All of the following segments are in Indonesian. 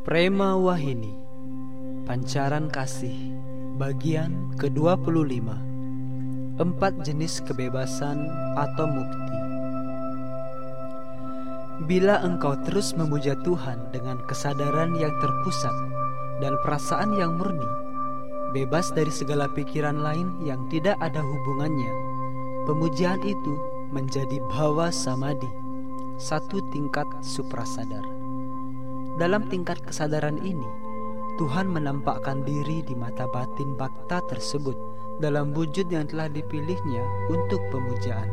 Prema Wahini, Pancaran Kasih, bagian ke-25. 4 jenis kebebasan atau mukti. Bila engkau terus memuja Tuhan dengan kesadaran yang terpusat dan perasaan yang murni, bebas dari segala pikiran lain yang tidak ada hubungannya, pemujaan itu menjadi bhava samadhi, satu tingkat suprasadar. Dalam tingkat kesadaran ini, Tuhan menampakkan diri di mata batin bhakta tersebut dalam wujud yang telah dipilihnya untuk pemujaan.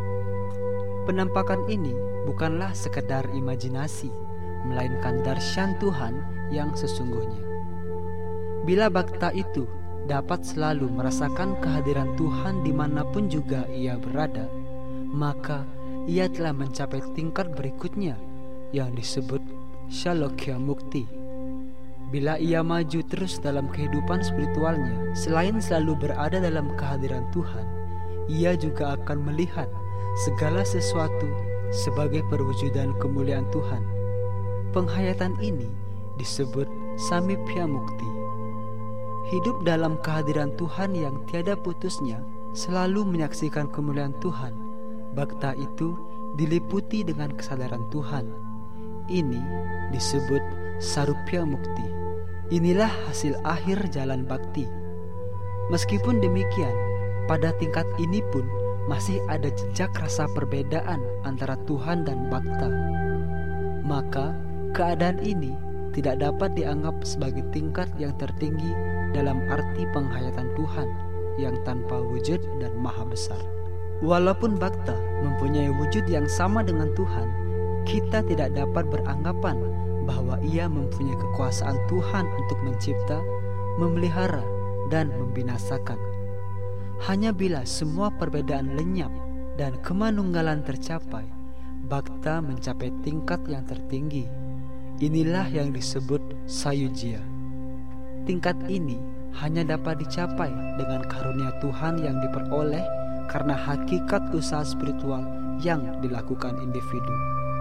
Penampakan ini bukanlah sekedar imajinasi, melainkan darshan Tuhan yang sesungguhnya. Bila bhakta itu dapat selalu merasakan kehadiran Tuhan dimanapun juga ia berada, maka ia telah mencapai tingkat berikutnya yang disebut Shalokya Mukti. Bila ia maju terus dalam kehidupan spiritualnya, selain selalu berada dalam kehadiran Tuhan, ia juga akan melihat segala sesuatu sebagai perwujudan kemuliaan Tuhan. Penghayatan ini disebut Samipya Mukti. Hidup dalam kehadiran Tuhan yang tiada putusnya, selalu menyaksikan kemuliaan Tuhan. Bhakta itu diliputi dengan kesadaran Tuhan. Ini disebut Sarupya Mukti. Inilah hasil akhir jalan bhakti. Meskipun demikian, pada tingkat ini pun masih ada jejak rasa perbedaan antara Tuhan dan bhakta. Maka keadaan ini tidak dapat dianggap sebagai tingkat yang tertinggi dalam arti penghayatan Tuhan yang tanpa wujud dan maha besar. Walaupun bhakta mempunyai wujud yang sama dengan Tuhan, kita tidak dapat beranggapan bahwa ia mempunyai kekuasaan Tuhan untuk mencipta, memelihara, dan membinasakan. Hanya bila semua perbedaan lenyap dan kemanunggalan tercapai, bhakta mencapai tingkat yang tertinggi. Inilah yang disebut Sayujya. Tingkat ini hanya dapat dicapai dengan karunia Tuhan yang diperoleh karena hakikat usaha spiritual yang dilakukan individu.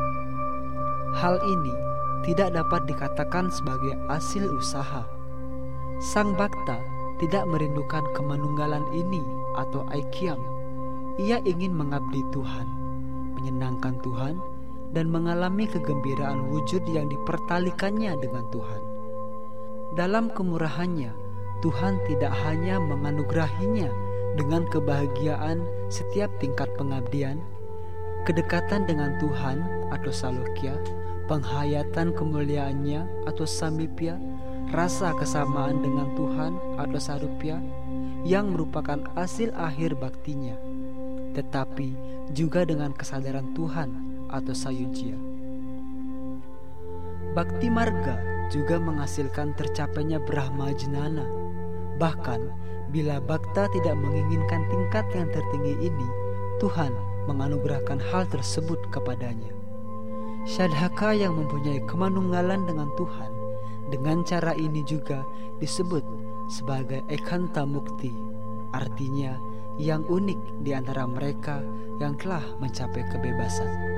Hal ini tidak dapat dikatakan sebagai hasil usaha. Sang bhakta tidak merindukan kemanunggalan ini atau aikyam. Ia ingin mengabdi Tuhan, menyenangkan Tuhan, dan mengalami kegembiraan wujud yang dipertalikannya dengan Tuhan. Dalam kemurahannya, Tuhan tidak hanya menganugerahinya dengan kebahagiaan setiap tingkat pengabdian, kedekatan dengan Tuhan atau salokya, penghayatan kemuliaannya atau samipya, rasa kesamaan dengan Tuhan atau sarupya yang merupakan hasil akhir baktinya, tetapi juga dengan kesadaran Tuhan atau sayujya. Bhakti marga juga menghasilkan tercapainya Brahma Jnana. Bahkan bila bhakta tidak menginginkan tingkat yang tertinggi ini, Tuhan menganugerahkan hal tersebut kepadanya. Sadhaka yang mempunyai kemanunggalan dengan Tuhan, dengan cara ini juga disebut sebagai Ekanta Mukti, artinya yang unik di antara mereka yang telah mencapai kebebasan.